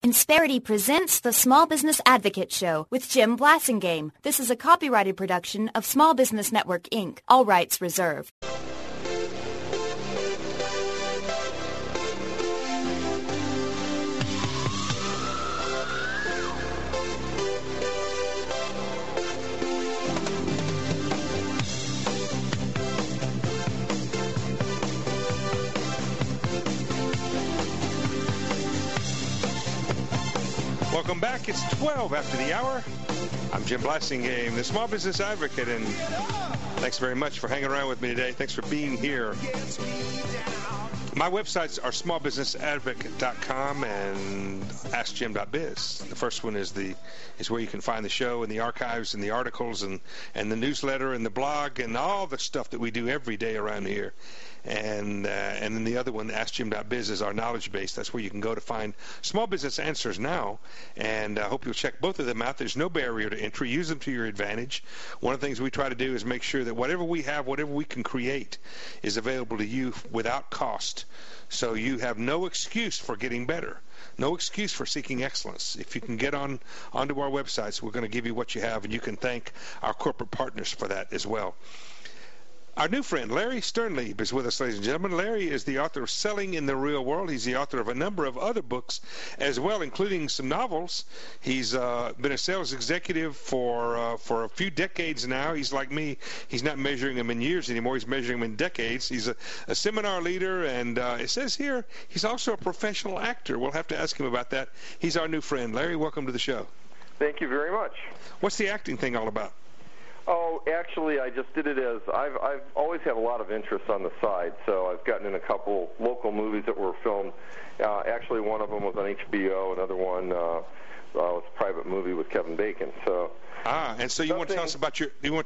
Insperity presents the Small Business Advocate Show with Jim Blasingame. This is a copyrighted production of Small Business Network, Inc. All rights reserved. Welcome back. It's 12 after the hour. I'm Jim Blasingame, the Small Business Advocate, and thanks very much for hanging around with me today. Thanks for being here. My websites are smallbusinessadvocate.com and askjim.biz. The first one is where you can find the show and the archives and the articles and the newsletter and the blog and all the stuff that we do every day around here. And then the other one, AskJim.biz, is our knowledge base. That's where you can go to find small business answers now. And I hope you'll check both of them out. There's no barrier to entry. Use them to your advantage. One of the things we try to do is make sure that whatever we have, whatever we can create, is available to you without cost. So you have no excuse for getting better. No excuse for seeking excellence. If you can get onto our websites, we're going to give you what you have, and you can thank our corporate partners for that as well. Our new friend, Larry Sternlieb, is with us, ladies and gentlemen. Larry is the author of Selling in the Real World. He's the author of a number of other books as well, including some novels. He's been a sales executive for a few decades now. He's like me. He's not measuring them in years anymore. He's measuring them in decades. He's a seminar leader, and it says here he's also a professional actor. We'll have to ask him about that. He's our new friend. Larry, welcome to the show. Thank you very much. What's the acting thing all about? Oh, actually, I just did it as I've always had a lot of interest on the side, so I've gotten in a couple local movies that were filmed. Actually, one of them was on HBO. Another one was a private movie with Kevin Bacon. So. And so you want to tell us about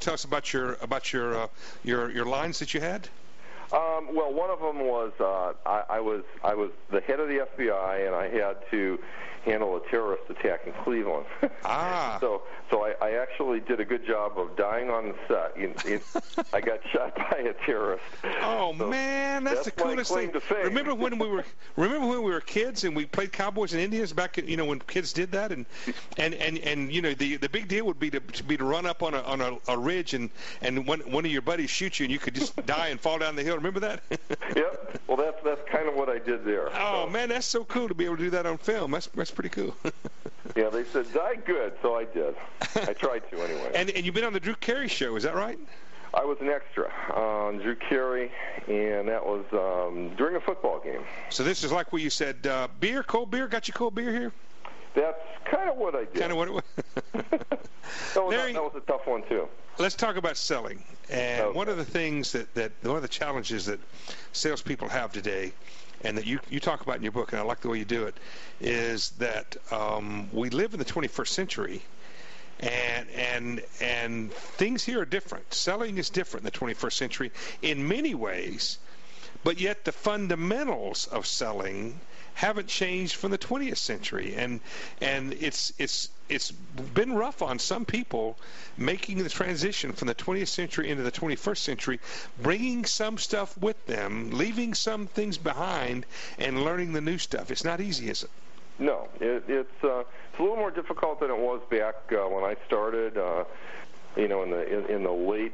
your lines that you had? Well, one of them was I was the head of the FBI, and I had to handle a terrorist attack in Cleveland. So I actually did a good job of dying on the set. I got shot by a terrorist. Oh, so man, that's the coolest thing. Remember when we were kids and we played cowboys and Indians back in, when kids did that, and the big deal would be to run up on a ridge and one of your buddies shoot you and you could just die and fall down the hill. Remember that? Yep. Well, that's kind of what I did there. Oh, man, that's so cool to be able to do that on film. That's pretty cool. Yeah, they said die good, so I did. I tried to anyway. And you've been on the Drew Carey Show, is that right? I was an extra on Drew Carey, and that was during a football game. So this is like where you said, beer, cold beer, got your cold beer here? That's kind of what I did. Kind of what it was? that was a tough one, too. Let's talk about selling. And okay. One of the things one of the challenges that salespeople have today, and that you talk about in your book, and I like the way you do it, is that we live in the 21st century, and things here are different. Selling is different in the 21st century in many ways, but yet the fundamentals of selling haven't changed from the 20th century, and it's been rough on some people making the transition from the 20th century into the 21st century, bringing some stuff with them, leaving some things behind, and learning the new stuff. It's not easy, is it? No, it's a little more difficult than it was back when I started. In the late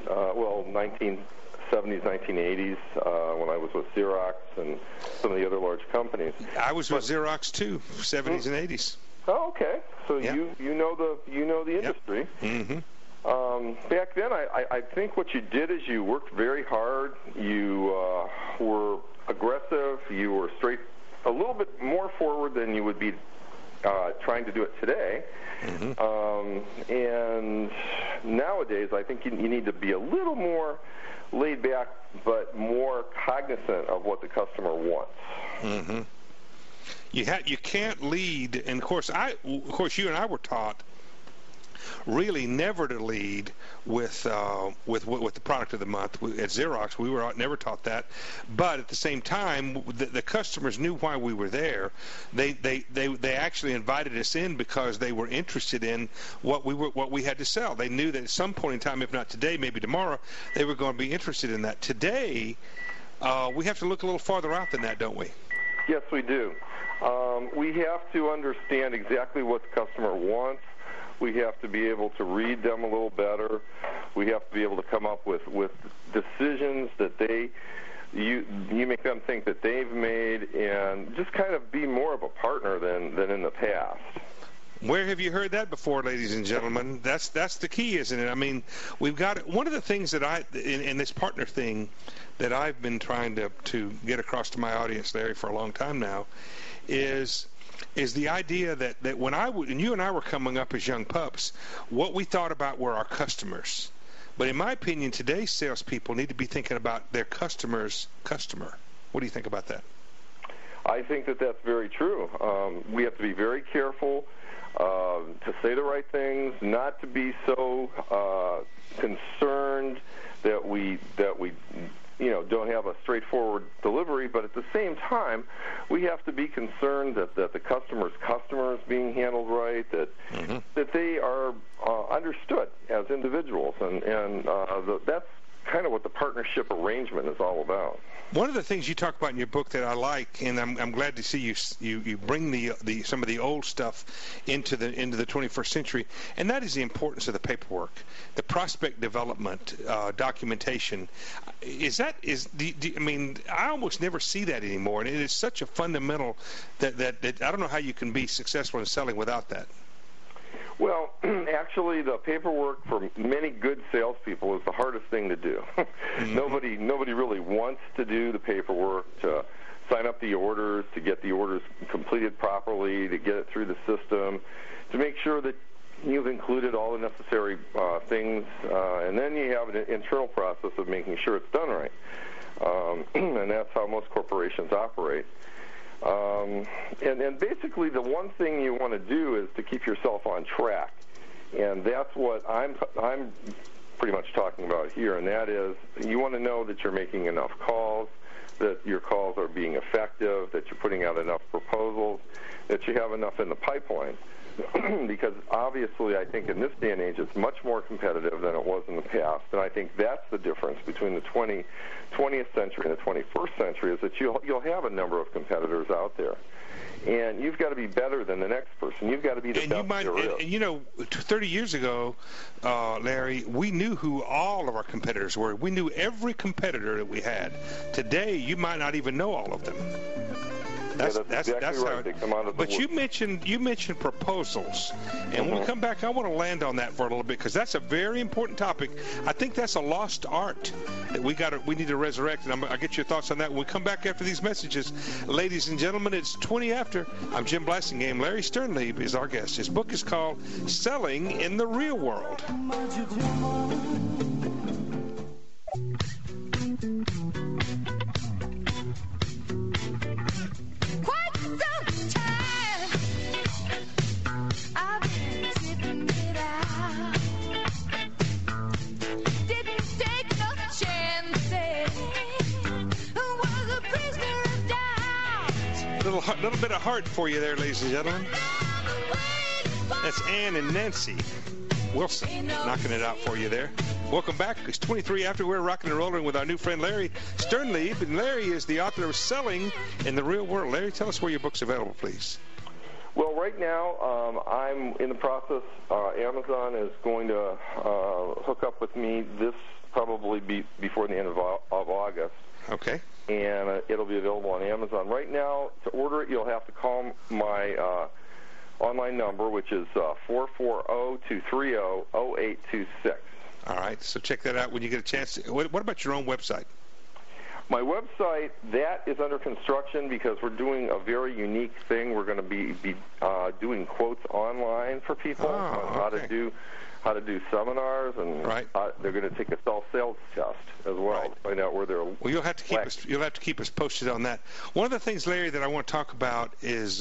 1970s, 1980s, when I was with Xerox and some of the other large companies. I was with Xerox too, 70s and 80s. Oh, okay. So yep. you know the industry. Yep. Mm-hmm. Back then, I think what you did is you worked very hard. You were aggressive. You were a little bit more forward than you would be trying to do it today. Mm-hmm. And nowadays, I think you need to be a little more laid back, but more cognizant of what the customer wants. Mm-hmm. You can't lead, and of course you and I were taught really never to lead with the product of the month. At Xerox, we were never taught that, but at the same time, the customers knew why we were there. They actually invited us in because they were interested in what we had to sell. They knew that at some point in time, if not today, maybe tomorrow, they were going to be interested in that. Today, we have to look a little farther out than that, don't we? Yes, we do. We have to understand exactly what the customer wants. We have to be able to read them a little better. We have to be able to come up with decisions that you make them think that they've made, and just kind of be more of a partner than in the past. Where have you heard that before, ladies and gentlemen? That's the key, isn't it? I mean, we've got one of the things that in this partner thing that I've been trying to get across to my audience, Larry, for a long time now, is the idea that when and you and I were coming up as young pups, what we thought about were our customers. But in my opinion, today's salespeople need to be thinking about their customer's customer. What do you think about that? I think that that's very true. We have to be very careful to say the right things, not to be so concerned that we don't have a straightforward delivery, but at the same time, we have to be concerned that the customer is being handled right, that they are understood as individuals, and that's kind of what the partnership arrangement is all about. One of the things you talk about in your book that I like, and I'm glad to see you bring the some of the old stuff into the 21st century, and that is the importance of the paperwork, the prospect development, documentation. I mean, I almost never see that anymore, and it is such a fundamental that I don't know how you can be successful in selling without that. Well, actually, the paperwork for many good salespeople is the hardest thing to do. Nobody really wants to do the paperwork, to sign up the orders, to get the orders completed properly, to get it through the system, to make sure that you've included all the necessary things, and then you have an internal process of making sure it's done right. And that's how most corporations operate. And basically the one thing you want to do is to keep yourself on track, and that's what I'm pretty much talking about here, and that is you want to know that you're making enough calls, that your calls are being effective, that you're putting out enough proposals, that you have enough in the pipeline. Because obviously I think in this day and age it's much more competitive than it was in the past, and I think that's the difference between the 20th century and the 21st century, is that you'll have a number of competitors out there, and you've got to be better than the next person. You've got to be the best there is. And 30 years ago, Larry, we knew who all of our competitors were. We knew every competitor that we had. Today, you might not even know all of them. That's exactly right. They come out of the woods. You mentioned proposals, and when we come back, I want to land on that for a little bit, because that's a very important topic. I think that's a lost art that we need to resurrect, and I'll get your thoughts on that when we come back after these messages. Ladies and gentlemen, it's 20 after. I'm Jim Blasingame. Larry Sternlieb is our guest. His book is called Selling in the Real World. Little bit of heart for you there, ladies and gentlemen. That's Ann and Nancy Wilson knocking it out for you there. Welcome back. It's 23 after. We're rocking and rolling with our new friend Larry Sternlieb, and Larry is the author of Selling in the Real World. Larry, tell us where your book's available, please. Well, right now I'm in the process. Amazon is going to hook up with me this probably before the end of August. Okay. And it'll be available on Amazon. Right now, to order it, you'll have to call my online number, which is 440-230-0826. All right, so check that out when you get a chance. What about your own website? My website, that is under construction because we're doing a very unique thing. We're going to be doing quotes online for people on how to do seminars, and they're going to take a self-sales test as well to find out where they're. Well, you'll have to keep us posted on that. One of the things, Larry, that I want to talk about is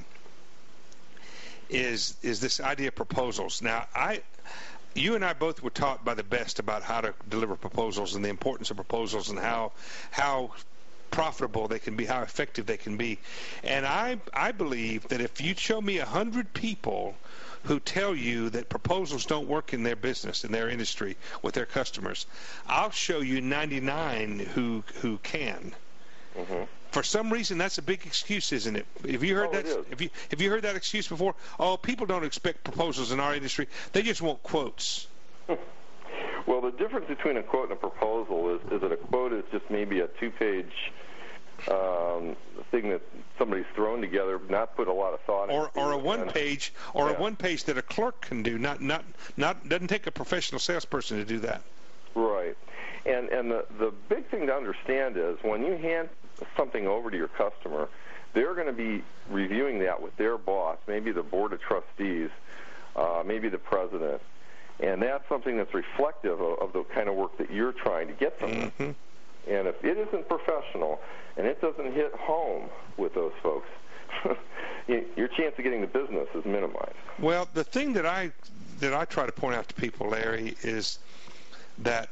this idea of proposals. Now, you and I both were taught by the best about how to deliver proposals and the importance of proposals and how profitable they can be, how effective they can be. And I believe that if you show me 100 people who tell you that proposals don't work in their business, in their industry, with their customers, I'll show you 99 who can. Mm-hmm. for some reason, that's a big excuse, isn't it? Have you heard that? Have you heard that excuse before? Oh, people don't expect proposals in our industry; they just want quotes. Well, the difference between a quote and a proposal is that a quote is just maybe a 2-page thing that somebody's thrown together, not put a lot of thought into. Or a one-page, a one-page that a clerk can do. Not doesn't take a professional salesperson to do that. Right. And the big thing to understand is when you hand something over to your customer, they're going to be reviewing that with their boss, maybe the board of trustees, maybe the president. And that's something that's reflective of the kind of work that you're trying to get from them. Mm-hmm. And if it isn't professional and it doesn't hit home with those folks, your chance of getting the business is minimized. Well, the thing that I try to point out to people, Larry, is that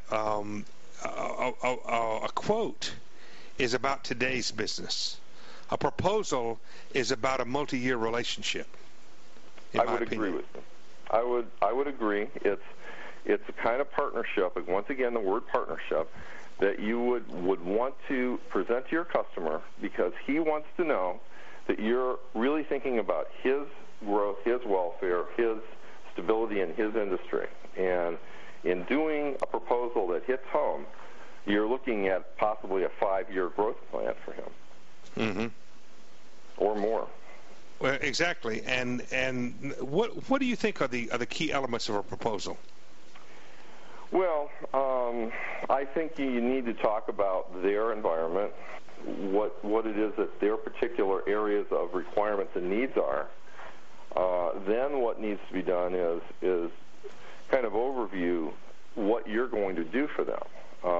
a quote is about today's business. A proposal is about a multi-year relationship. I would agree with you. I would agree. It's a kind of partnership, and once again, the word partnership, that you would want to present to your customer because he wants to know that you're really thinking about his growth, his welfare, his stability in his industry. And in doing a proposal that hits home, you're looking at possibly a 5-year growth plan for him. Mm-hmm. Or more. Well, exactly. And what do you think are the key elements of a proposal? Well, I think you need to talk about their environment, what it is that their particular areas of requirements and needs are. Then what needs to be done is kind of overview what you're going to do for them.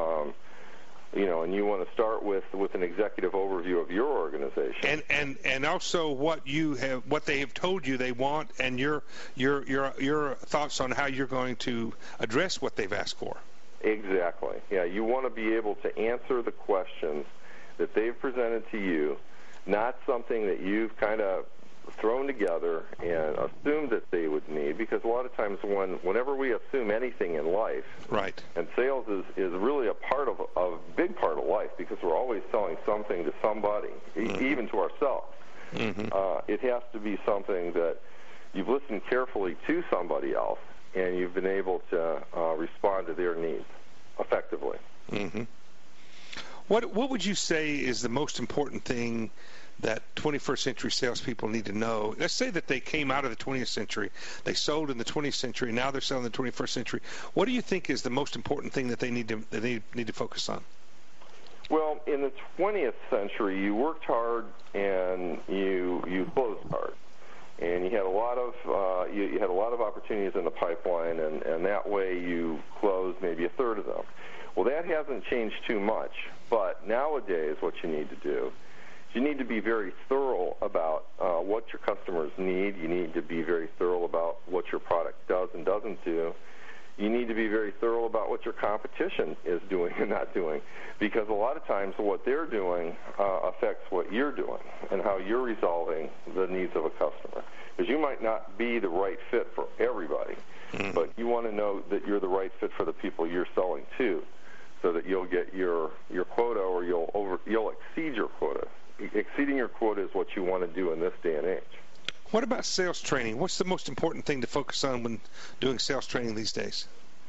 And you want to start with an executive overview of your organization, and also what they have told you they want, and your thoughts on how you're going to address what they've asked for. Exactly. Yeah, you want to be able to answer the questions that they've presented to you, not something that you've kind of thrown together and assumed that they would need, because a lot of times whenever we assume anything in life, right, and sales is really a big part of life, because we're always selling something to somebody, mm-hmm. even to ourselves. Mm-hmm. It has to be something that you've listened carefully to somebody else and you've been able to respond to their needs effectively. Mm-hmm. What would you say is the most important thing that 21st century salespeople need to know? Let's say that they came out of the 20th century, they sold in the 20th century, now they're selling in the 21st century. What do you think is the most important thing that they need to focus on? Well, in the 20th century, you worked hard and you closed hard, and you had a lot of opportunities in the pipeline, and that way you closed maybe a third of them. Well, that hasn't changed too much, but nowadays what you need to do, you need to be very thorough about what your customers need. You need to be very thorough about what your product does and doesn't do. You need to be very thorough about what your competition is doing and not doing, because a lot of times what they're doing affects what you're doing and how you're resolving the needs of a customer. Because you might not be the right fit for everybody, but you want to know that you're the right fit for the people you're selling to, so that you'll get your quota, or you'll exceed your quota. Exceeding your quota is what you want to do in this day and age. What about sales training? What's the most important thing to focus on when doing sales training these days?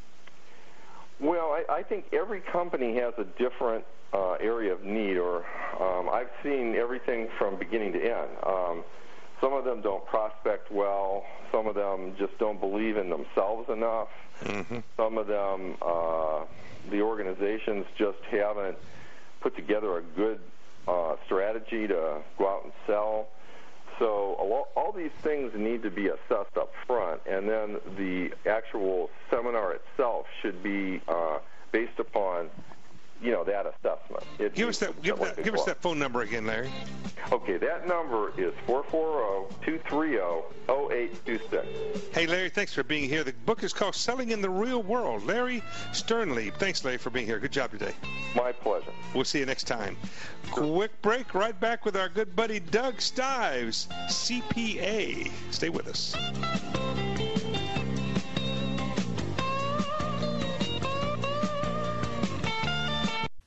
Well, I think every company has a different area of need, or I've seen everything from beginning to end. Some of them don't prospect well. Some of them just don't believe in themselves enough. Mm-hmm. Some of them, the organizations just haven't put together a good strategy to go out and sell. So all these things need to be assessed up front, and then the actual seminar itself should be based upon, that assessment. Give us that phone number again, Larry. Okay, that number is 440-230-0826. Hey, Larry, thanks for being here. The book is called Selling in the Real World. Larry Sternlieb. Thanks, Larry, for being here. Good job today. My pleasure. We'll see you next time. Quick break. Right back with our good buddy Doug Stives, CPA. Stay with us.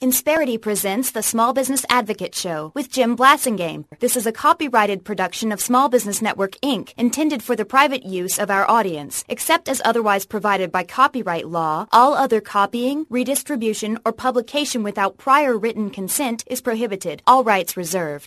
Insperity presents the Small Business Advocate Show with Jim Blasingame. This is a copyrighted production of Small Business Network, Inc., intended for the private use of our audience. Except as otherwise provided by copyright law, all other copying, redistribution, or publication without prior written consent is prohibited. All rights reserved.